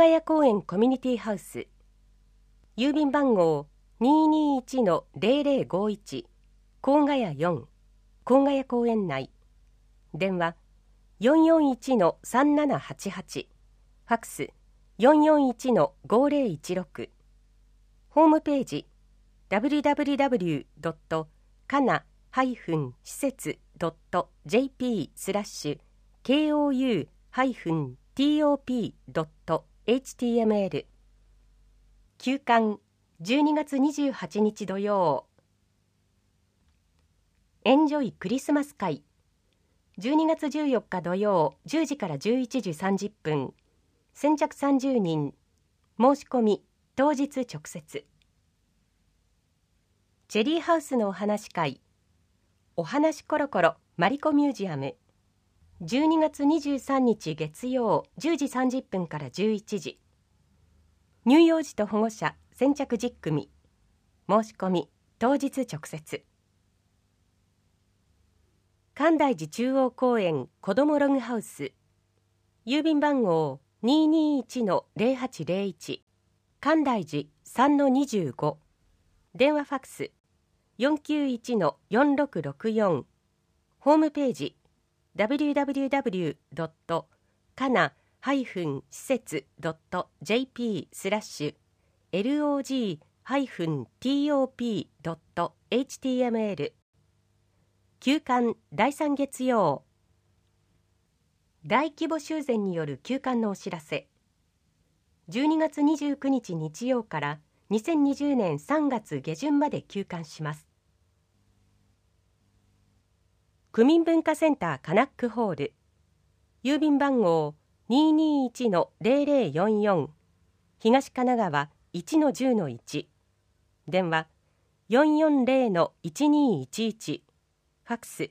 ヶ谷公園コミュニティハウス、郵便番号 221-0051 甲ヶ谷4甲ヶ谷公園内、電話 441-3788、ファクス 441-5016、ホームページ www.kana-kou-top.html。 休刊12月28日土曜。エンジョイクリスマス会、12月14日土曜10時から11時30分、先着30人、申し込み当日直接。チェリーハウスのお話会、お話コロコロマリコミュージアム、12月23日月曜10時30分から11時、乳幼児と保護者先着10組、申し込み当日直接。関大寺中央公園子どもログハウス、郵便番号 221-0801 関大寺 3-25、 電話ファクス 491-4664、 ホームページ www.kana-施設.jp/log-top.html。 休刊第3月曜。大規模修繕による休刊のお知らせ。12月29日日曜から2020年3月下旬まで休刊します。区民文化センターカナックホール、郵便番号 221-0044 東神奈川 1-10-1、 電話 440-1211、 ファクス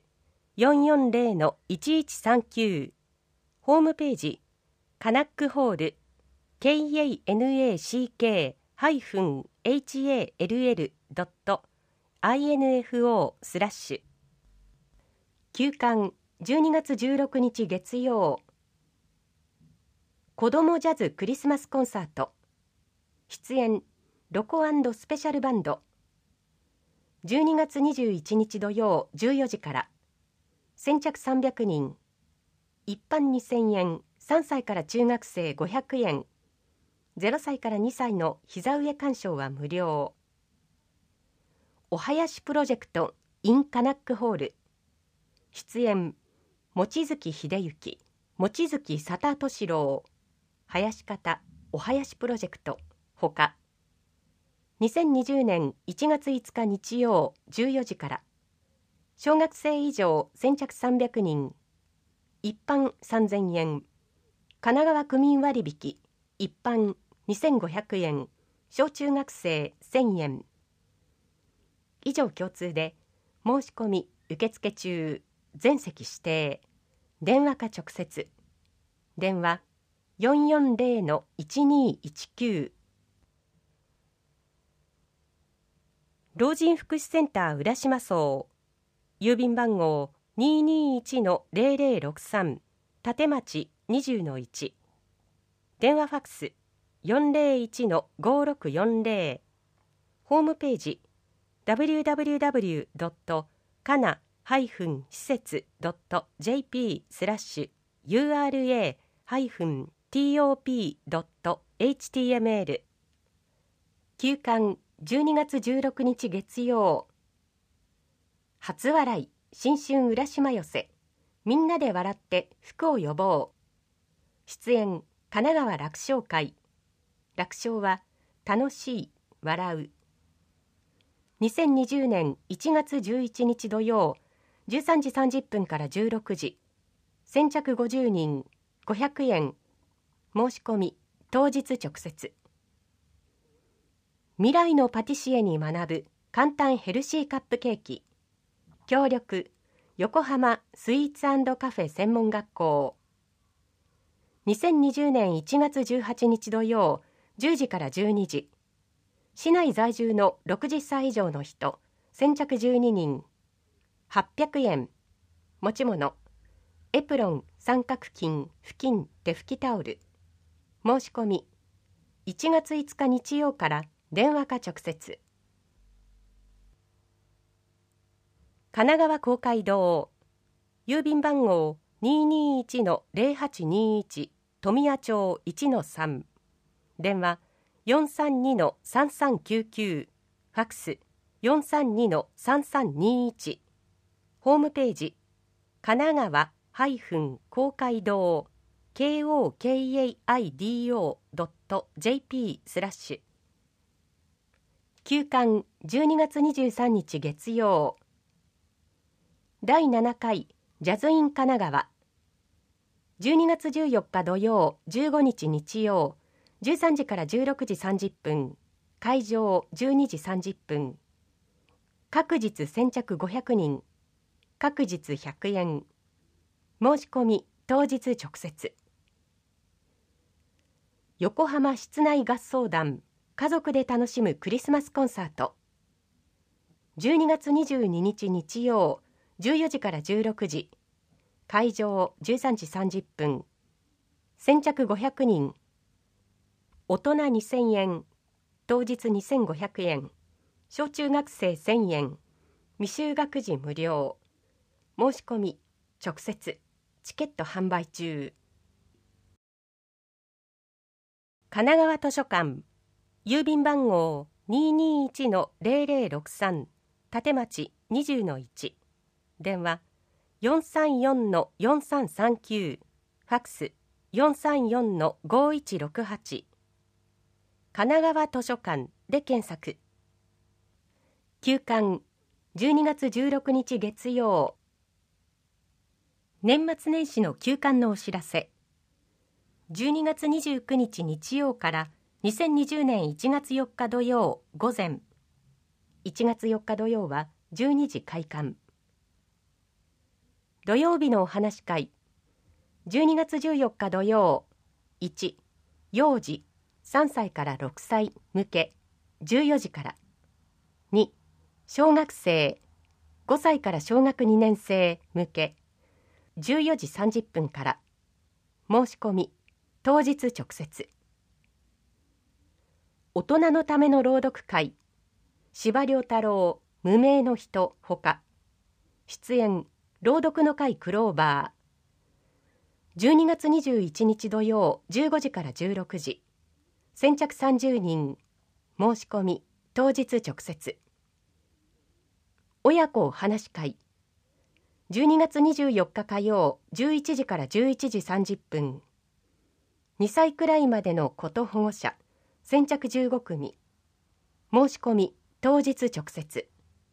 440-1139、 ホームページカナックホール kanack-hall.info/休刊12月16日月曜。子どもジャズクリスマスコンサート、出演ロコ&スペシャルバンド、12月21日土曜14時から、先着300人、一般2000円、3歳から中学生500円、0歳から2歳の膝上鑑賞は無料。お囃子プロジェクト in カナックホール、出演望月秀幸、望月佐田敏郎、囃子方お囃子プロジェクトほか、2020年1月5日日曜14時から、小学生以上先着300人、一般3000円、神奈川区民割引一般2500円、小中学生1000円。以上共通で、申し込み受付中、全席指定、電話か直接、電話 440-1219。 老人福祉センター浦島荘、郵便番号 221-0063 立町 20-1、 電話ファクス 401-5640、 ホームページ www.kana-施設.jp/ura-top.html。 休刊12月16日月曜。初笑い新春浦島寄せ、みんなで笑って福を呼ぼう。出演神奈川楽勝会、楽勝は楽しい、笑う。2020年1月11日土曜13時30分から16時、先着50人500円、申し込み当日直接。未来のパティシエに学ぶ簡単ヘルシーカップケーキ、協力横浜スイーツ&カフェ専門学校。2020年1月18日土曜10時から12時、市内在住の60歳以上の人先着12人、800円。持ち物エプロン、三角巾、布巾、手拭きタオル。申し込み 1月5日日曜から電話か直接。神奈川公会堂郵便番号 221-0821 富谷町 1-3 電話 432-3399 ファックス 432-3321 ホームページ神奈川公会堂 kokaido.jp/ 休刊12月23日月曜第7回ジャズイン神奈川12月14日土曜15日日曜13時から16時30分会場12時30分各日先着500人各日100円申し込み当日直接横浜室内合奏団家族で楽しむクリスマスコンサート12月22日日曜14時から16時会場13時30分先着500人大人2000円当日2500円小中学生1000円未就学児無料申し込み直接チケット販売中神奈川図書館郵便番号 221-0063 立町 20-1 電話 434-4339 ファックス 434-5168 神奈川図書館で検索休刊12月16日月曜年末年始の休刊のお知らせ12月29日日曜から2020年1月4日土曜午前1月4日土曜は12時開館土曜日のお話会12月14日土曜1幼児3歳から6歳向け14時から2小学生5歳から小学2年生向け14時30分から申し込み当日直接大人のための朗読会司馬遼太郎無名の人ほか出演朗読の会クローバー12月21日土曜15時から16時先着30人申し込み当日直接親子お話会12月24日火曜11時から11時30分2歳くらいまでの子と保護者先着15組申し込み当日直接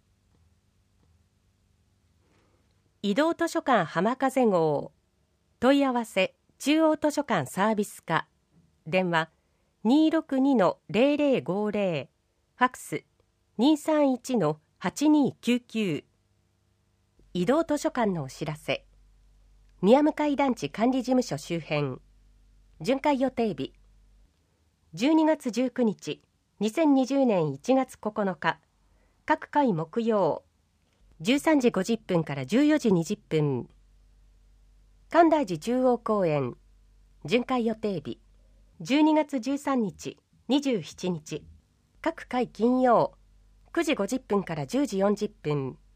移動図書館浜風号問い合わせ中央図書館サービス課電話 262-0050 ファックス 231-8299 移動図書館のお知らせ宮向団地管理事務所周辺巡回予定日12月19日2020年1月9日各回木曜13時50分から14時20分神大寺中央公園巡回予定日12月13日27日各回金曜9時50分から10時40分